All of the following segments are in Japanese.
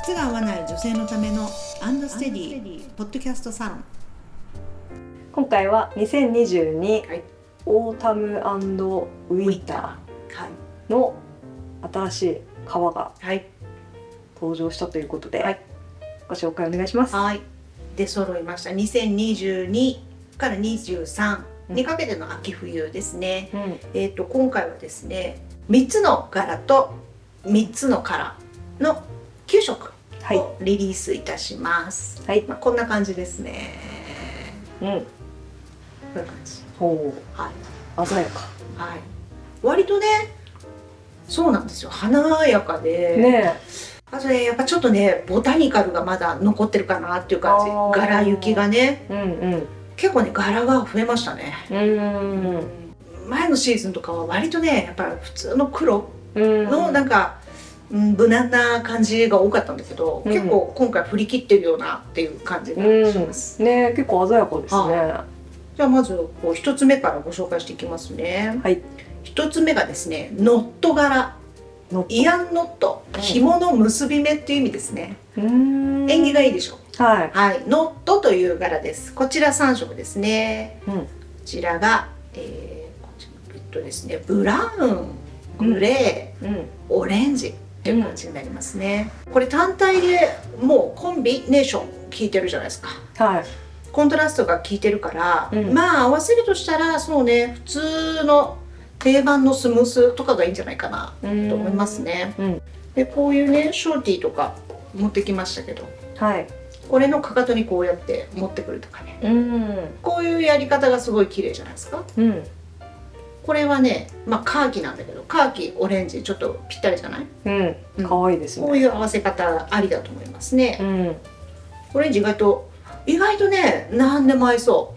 靴が合わない女性のためのアンドステディポッドキャストサロン。 今回は2022、 はい、 オータム&ウィンターの新しい革が登場したということで、 はい、 ご紹介お願いします。 はい、出揃いました。2022から23にかけての秋冬ですね。今回はですね、3つの柄と3つのカラーの9色をリリースいたします。はい、こんな感じですね。こういう感じ。はい、 鮮やか。 はい、割とね、そうなんですよ。華やかで、 ね、 あとね、やっぱちょっとね、ボタニカルがまだ残ってるかなっていう感じ。柄行きがね、結構ね、柄が増えましたね。前のシーズンとかは割とね、やっぱり普通の黒のなんか、無難な感じが多かったんだけど、結構今回振り切ってるようなっていう感じがします。 ね、結構鮮やかですね。 じゃあまずこう1つ目からご紹介していきますね。はい、1つ目がですね、ノット柄。イアンノット、紐の結び目っていう意味ですね。縁起がいいでしょ。はい、ノットという柄です。こちら3色ですね。こちらが、ですね、ブラウン、グレー、オレンジっていう感じになりますね。これ単体でもうコンビネーション効いてるじゃないですか。はい、コントラストが効いてるから、まあ合わせるとしたらそうね、普通の定番のスムースとかがいいんじゃないかなと思いますね。でこういうね、ショーティーとか持ってきましたけど、はい、これのかかとにこうやって持ってくるとかね、こういうやり方がすごい綺麗じゃないですか。これはね、まあカーキなんだけど、カーキオレンジちょっとぴったりじゃない？可愛いですね。こういう合わせ方ありだと思いますね。オレンジ意外とね、何でも合いそう。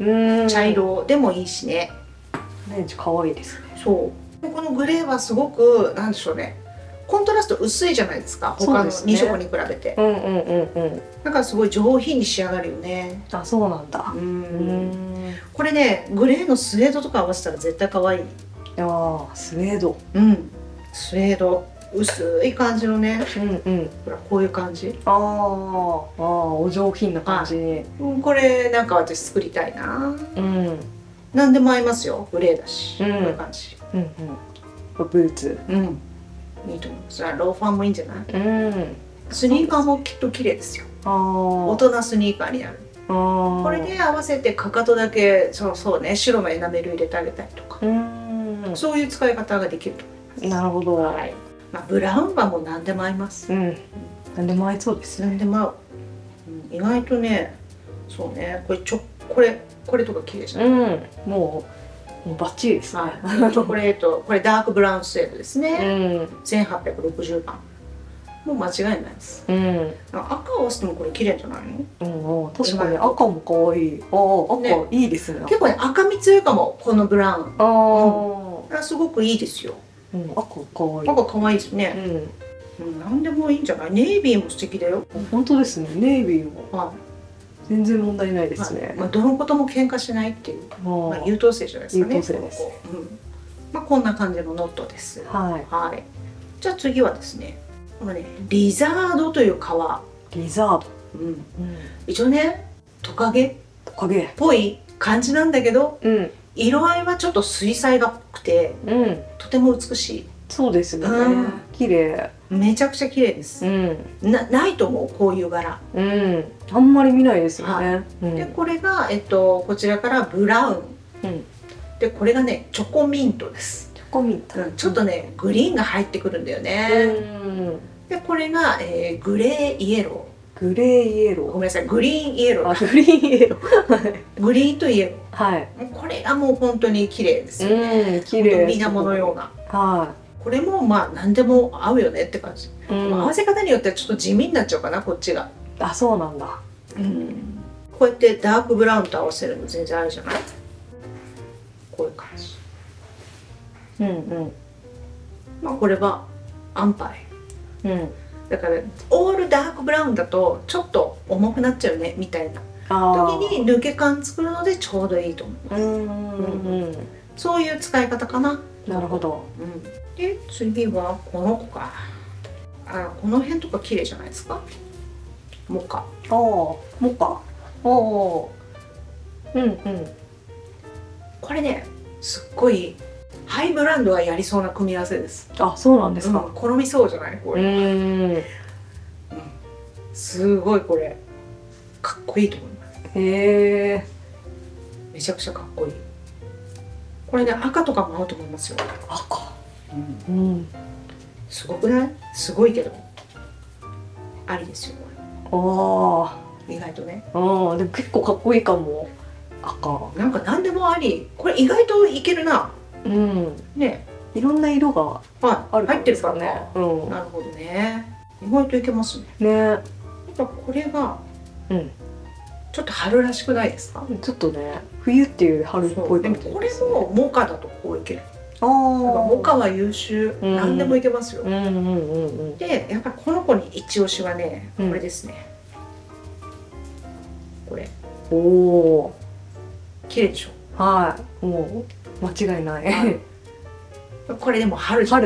茶色でもいいしね。 オレンジ可愛いですね。 そう。このグレーはすごくなんでしょうね。コントラスト薄いじゃないですか。他の2色に比べて。だからすごい上品に仕上がるよね。 あ、そうなんだ。 これね、グレーのスウェードとか合わせたら絶対可愛い。 ああ、スウェード。 スウェード、薄い感じのね。ほらこういう感じ。 お上品な感じに。 これなんか私作りたいな。何でも合いますよ。グレーだし。こういう感じ。 ブーツ。 いいと思います。ローファーもいいんじゃない？スニーカーもきっと綺麗ですよ。大人スニーカーになる。これで合わせてかかとだけそうね、白のエナメル入れてあげたりとか、そういう使い方ができると思います。なるほど。はい。まあブラウンはもう何でも合います。 何でも合いそうですね。 何でも合う。意外とね、そうね、これとか綺麗じゃない？もうバッチリですね。 チョコレート、これダークブラウンスウェードですね。1860番。もう間違いないです。赤合わせてもこれ綺麗じゃないの？ 確かに赤も可愛い。赤いいですね。 結構ね、赤み強いかも、このブラウン。すごくいいですよ。 赤可愛い。 赤可愛いですね。何でもいいんじゃない？ネイビーも素敵だよ。 本当ですね。ネイビーも全然問題ないですね。 どのことも喧嘩しないっていう、優等生じゃないですかね。優等生です。こんな感じのノットです。はい。じゃあ次はですね、このね、リザードという革。 リザード。 一応ね、トカゲっぽい感じなんだけど、色合いはちょっと水彩画っぽくて、とても美しい。 そうですね。綺麗。 めちゃくちゃ綺麗です。ないと思う、こういう柄。 あんまり見ないですよね。 でこれがこちらからブラウン。でこれがね、チョコミントです。チョコミント。ちょっとね、グリーンが入ってくるんだよね。でこれがグレーイエロー。グレーイエロー。ごめんなさい、グリーンイエロー。グリーンイエロー。グリーンとイエロー。これがもう本当に綺麗ですよね。綺麗。水面のような。これもまあ何でも合うよねって感じ。合わせ方によってはちょっと地味になっちゃうかな、こっちが。 あ、そうなんだ。 こうやってダークブラウンと合わせるの全然あるじゃない。こういう感じ。まあこれはアンパイ。だからオールダークブラウンだとちょっと重くなっちゃうねみたいな時に抜け感作るのでちょうどいいと思います。そういう使い方かな。 なるほど。 で次はこの子か。この辺とか綺麗じゃないですか。 モカ。 モカ。うんうん。 これね、すっごいハイブランドがやりそうな組み合わせです。 あ、そうなんですか。 好みそうじゃないこれ。すごいこれかっこいいと思います。 へえ。 めちゃくちゃかっこいい。これね、赤とかも合うと思いますよ。 赤。 すごくない？すごいけどありですよこれ。意外とね。 でも結構かっこいいかも。赤。 なんか何でもあり。これ意外といけるな。ね。 いろんな色がある入ってるからね。なるほどね。意外といけますね。 ね。 これがちょっと春らしくないですか？ ちょっとね、冬っていう春っぽい。 でもこれもモカだとこういける。モカは優秀、何でもいけますよ。で、やっぱりこの子に一押しはね、これですね。これ。綺麗でしょ。はい、 もう間違いない。 これでも春じゃん。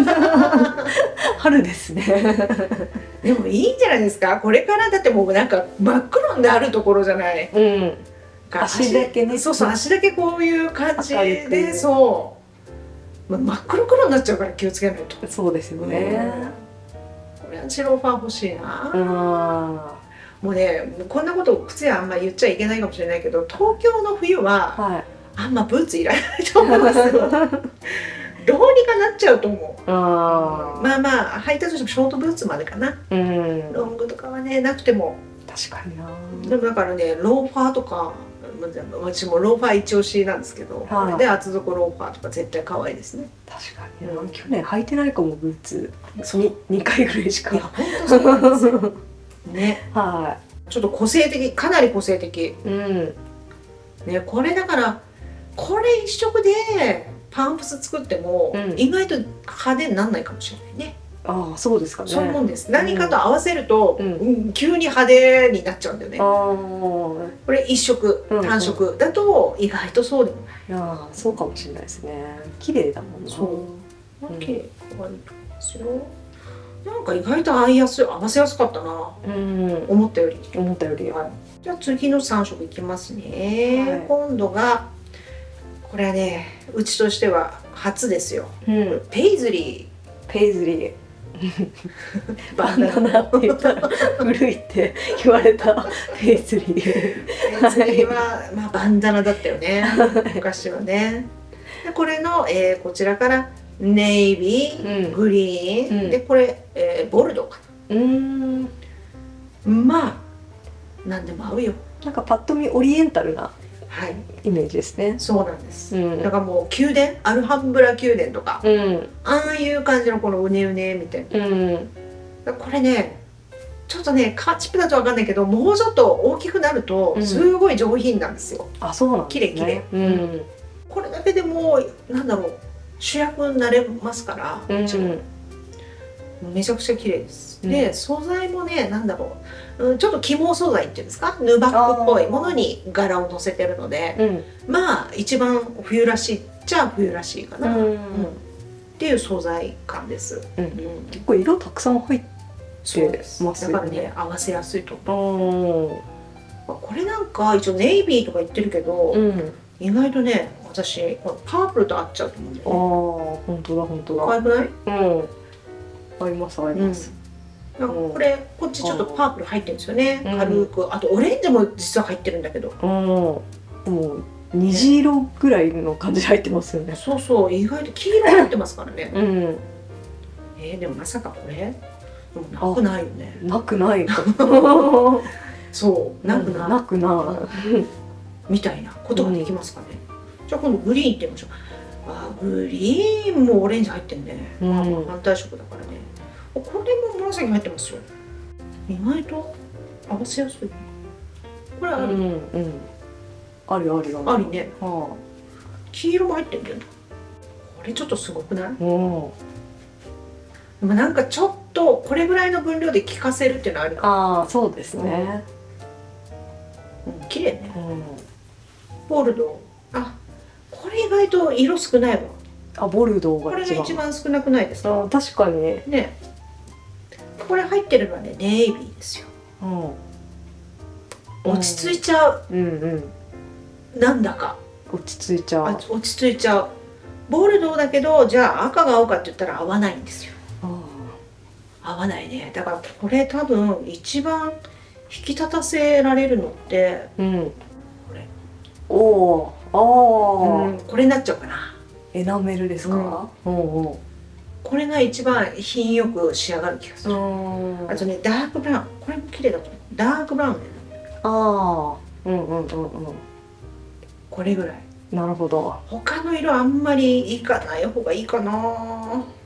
春ですね。 でもいいんじゃないですか。これからだってもうなんか真っ黒になるところじゃない。 足だけね。 そうそう、足だけこういう感じで、そう。真っ黒黒になっちゃうから気をつけないと。 そうですよね。 これはチロファー欲しいな。もうね、こんなこと靴屋あんま言っちゃいけないかもしれないけど、東京の冬はあんまブーツいらないと思いますよ。どうにかなっちゃうと思う。まあまあ履いたとしてもショートブーツまでかな。ロングとかはねなくても。 確かにな。 でもだからね、ローファーとか、私もローファー一押しなんですけど、これで厚底ローファーとか絶対可愛いですね。 確かに。去年履いてないかもブーツ。2回ぐらいしか。 いや本当そうなんですよ。ね。ちょっと個性的、かなり個性的。ね、これだからこれ一色でパンプス作っても意外と派手にならないかもしれないね。 そうですかね。 そういうもんです。何かと合わせると急に派手になっちゃうんだよね。これ一色単色だと意外とそうでもない。 そうかもしれないですね。綺麗だもんね。 そう。綺麗、可愛いと思いますよ。なんか意外と合わせやすかったな。思ったより。じゃあ次の3色いきますね。今度がこれはね、うちとしては初ですよ。ペイズリー。 バンダナって言ったら古いって言われたペイズリー。 ペイズリーはまあバンダナだったよね。昔はね。でこれのこちらからネイビー、グリーンでこれボルドーかな。まあ何でも合うよ。 なんかパッと見オリエンタルなイメージですね。 そうなんです。だからもう宮殿、アルハンブラ宮殿とか、ああいう感じのこのうねうねみたいな。これね、ちょっとねカーチップだと分かんないけど、もうちょっと大きくなるとすごい上品なんですよ。 そうなんですね。 綺麗。これだけでもうなんだろう、主役になれますから。めちゃくちゃ綺麗です。で素材もね、なんだろう、ちょっと起毛素材っていうんですか、ヌバックっぽいものに柄をのせてるので、まあ一番冬らしいっちゃ冬らしいかなっていう素材感です。 結構色たくさん入ってますね。だからね合わせやすいと思う。これなんか一応ネイビーとか言ってるけど、意外とね私このパープルと合っちゃうと思うんだよね。 本当だ本当だ。 可愛くない？ 合います合います。 これこっちちょっとパープル入ってるんですよね。軽く。あとオレンジも実は入ってるんだけど。 もう虹色ぐらいの感じで入ってますよね。 そうそう、意外と黄色入ってますからね。でもまさかこれでもなくないよね。 なくない。 そうなくないみたいなことができますかね。じゃあ今度グリーンいってみましょう。グリーンもオレンジ入ってんね。反対色だからね。これも紫入ってますよ。意外と合わせやすい。これある。 あるありね。黄色も入ってんだよ。これちょっとすごくない？でもなんかちょっとこれぐらいの分量で効かせるっていうのはあるか。 そうですね。 綺麗ね。ボルドー。これ意外と色少ないわ。 ボルドーがこれが一番少なくないですか？ 確かにね。これ入ってるのはねネイビーですよ。 落ち着いちゃう、なんだか落ち着いちゃう。 落ち着いちゃう。ボルドーだけど、じゃあ赤が合うかって言ったら合わないんですよ。合わないね。だからこれ多分一番引き立たせられるのって、これ。これになっちゃうかな。 エナメルですか？ これが一番品よく仕上がる気がする。あとね、ダークブラウン、これも綺麗だと思う。ダークブラウンね。これぐらい。 なるほど。 他の色あんまりいかない方がいいかな。